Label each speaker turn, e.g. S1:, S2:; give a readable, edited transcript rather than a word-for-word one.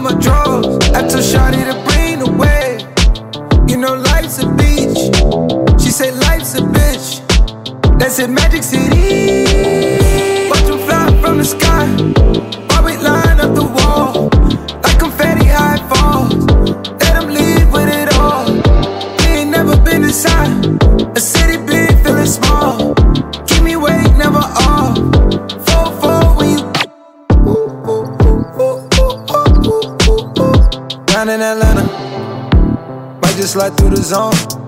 S1: my drawers. I told Shawty to bring the wave. You know life's a beach. She say life's a bitch. That's it, Magic City. Watch them fly from the sky. While we line up the wall, like confetti high falls. Let them leave with it all. We ain't never been inside a city big, feeling small. Keep me awake, never off. 4-4 when you down in Atlanta. Might just slide through the zone.